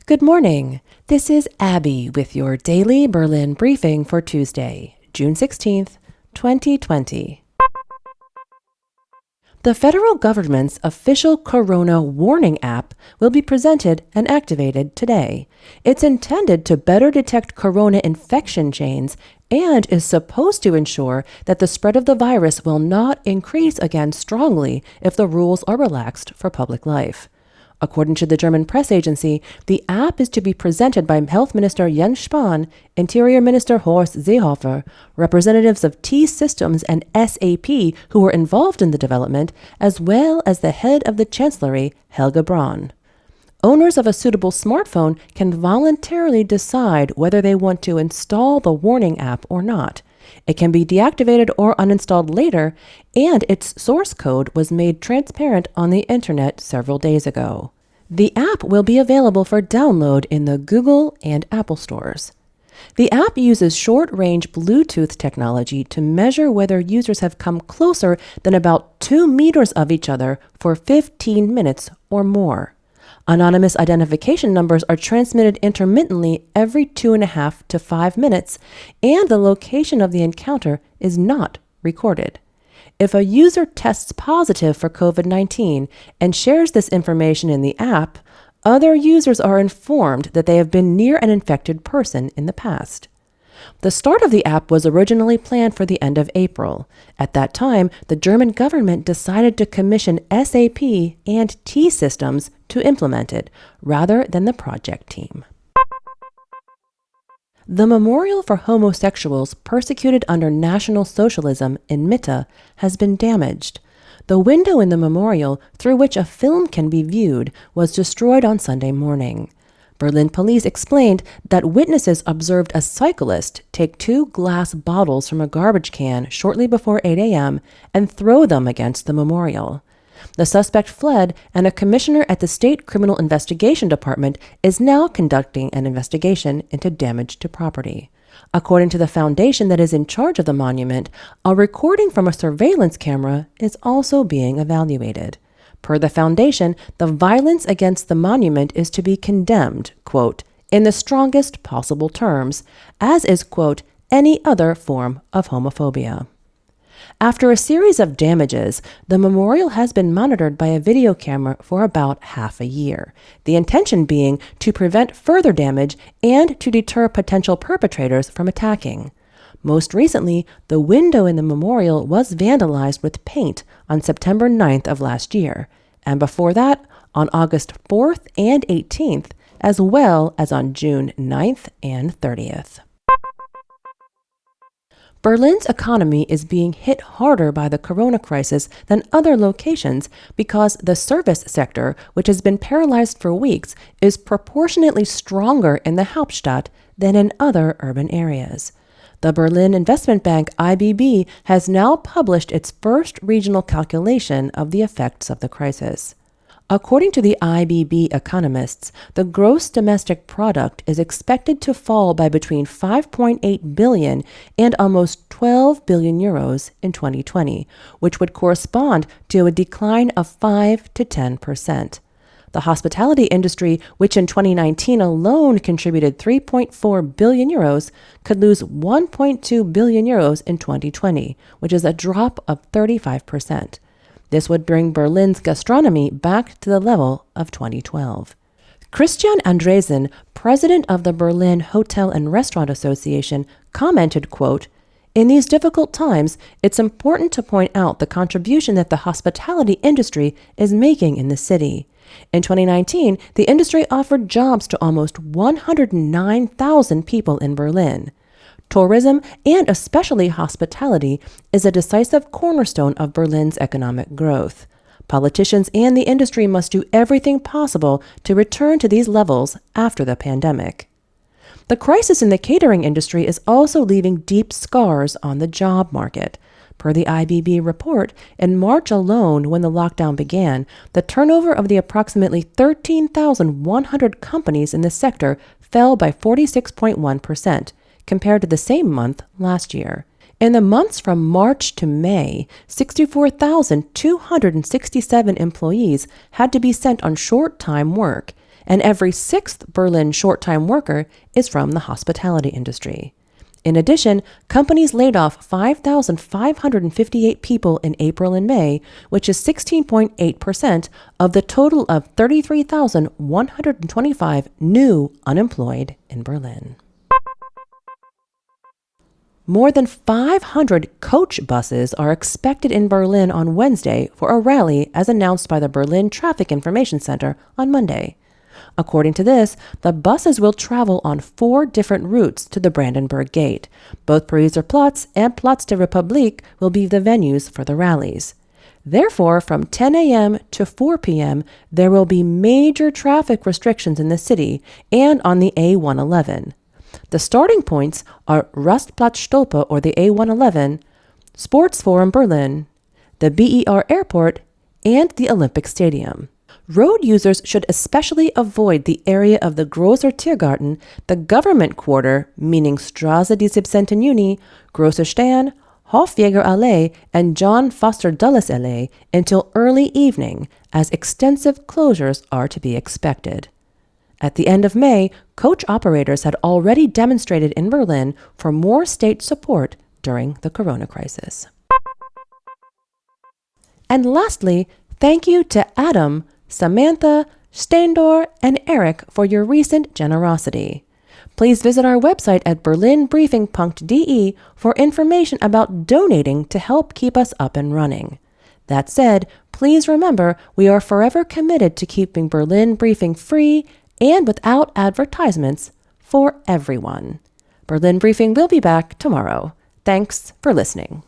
Good morning. This is Abby with your daily Berlin briefing for Tuesday, June 16th, 2020. The federal government's official Corona Warning app will be presented and activated today. It's intended to better detect corona infection chains and is supposed to ensure that the spread of the virus will not increase again strongly if the rules are relaxed for public life. According to the German press agency, the app is to be presented by Health Minister Jens Spahn, Interior Minister Horst Seehofer, representatives of T-Systems and SAP who were involved in the development, as well as the head of the Chancellery, Helge Braun. Owners of a suitable smartphone can voluntarily decide whether they want to install the warning app or not. It can be deactivated or uninstalled later, and its source code was made transparent on the internet several days ago. The app will be available for download in the Google and Apple stores. The app uses short-range Bluetooth technology to measure whether users have come closer than about 2 meters of each other for 15 minutes or more. Anonymous identification numbers are transmitted intermittently every 2.5 to 5 minutes, and the location of the encounter is not recorded. If a user tests positive for COVID-19 and shares this information in the app, other users are informed that they have been near an infected person in the past. The start of the app was originally planned for the end of April. At that time, the German government decided to commission SAP and T-Systems to implement it, rather than the project team. The memorial for homosexuals persecuted under National Socialism in Mitte has been damaged. The window in the memorial, through which a film can be viewed, was destroyed on Sunday morning. Berlin police explained that witnesses observed a cyclist take 2 glass bottles from a garbage can shortly before 8 a.m. and throw them against the memorial. The suspect fled, and a commissioner at the State Criminal Investigation Department is now conducting an investigation into damage to property. According to the foundation that is in charge of the monument, a recording from a surveillance camera is also being evaluated. Per the foundation, the violence against the monument is to be condemned, quote, in the strongest possible terms, as is, quote, any other form of homophobia. After a series of damages, the memorial has been monitored by a video camera for about half a year, the intention being to prevent further damage and to deter potential perpetrators from attacking. Most recently, the window in the memorial was vandalized with paint on September 9th of last year, and before that, on August 4th and 18th, as well as on June 9th and 30th. Berlin's economy is being hit harder by the corona crisis than other locations because the service sector, which has been paralyzed for weeks, is proportionately stronger in the Hauptstadt than in other urban areas. The Berlin Investment Bank, IBB, has now published its first regional calculation of the effects of the crisis. According to the IBB economists, the gross domestic product is expected to fall by between 5.8 billion and almost 12 billion euros in 2020, which would correspond to a decline of 5 to 10%. The hospitality industry, which in 2019 alone contributed 3.4 billion euros, could lose 1.2 billion euros in 2020, which is a drop of 35%. This would bring Berlin's gastronomy back to the level of 2012. Christian Andresen, president of the Berlin Hotel and Restaurant Association, commented, quote, in these difficult times, it's important to point out the contribution that the hospitality industry is making in the city. In 2019, the industry offered jobs to almost 109,000 people in Berlin. Tourism, and especially hospitality, is a decisive cornerstone of Berlin's economic growth. Politicians and the industry must do everything possible to return to these levels after the pandemic. The crisis in the catering industry is also leaving deep scars on the job market. Per the IBB report, in March alone, when the lockdown began, the turnover of the approximately 13,100 companies in the sector fell by 46.1%. compared to the same month last year. In the months from March to May, 64,267 employees had to be sent on short-time work, and every sixth Berlin short-time worker is from the hospitality industry. In addition, companies laid off 5,558 people in April and May, which is 16.8% of the total of 33,125 new unemployed in Berlin. More than 500 coach buses are expected in Berlin on Wednesday for a rally as announced by the Berlin Traffic Information Center on Monday. According to this, the buses will travel on 4 different routes to the Brandenburg Gate. Both Pariser Platz and Platz der Republik will be the venues for the rallies. Therefore, from 10 a.m. to 4 p.m., there will be major traffic restrictions in the city and on the A111. The starting points are Rastplatz Stolpe or the A111, Sports Forum Berlin, the BER Airport, and the Olympic Stadium. Road users should especially avoid the area of the Großer Tiergarten, the government quarter, meaning Straße des 17. Juni, Großer Stern, Hofjäger Allee, and John Foster Dulles Allee until early evening, as extensive closures are to be expected. At the end of May, coach operators had already demonstrated in Berlin for more state support during the corona crisis. And lastly, thank you to Adam, Samantha, Steindor, and Eric for your recent generosity. Please visit our website at berlinbriefing.de for information about donating to help keep us up and running. That said, please remember we are forever committed to keeping Berlin Briefing free and without advertisements for everyone. Berlin Briefing will be back tomorrow. Thanks for listening.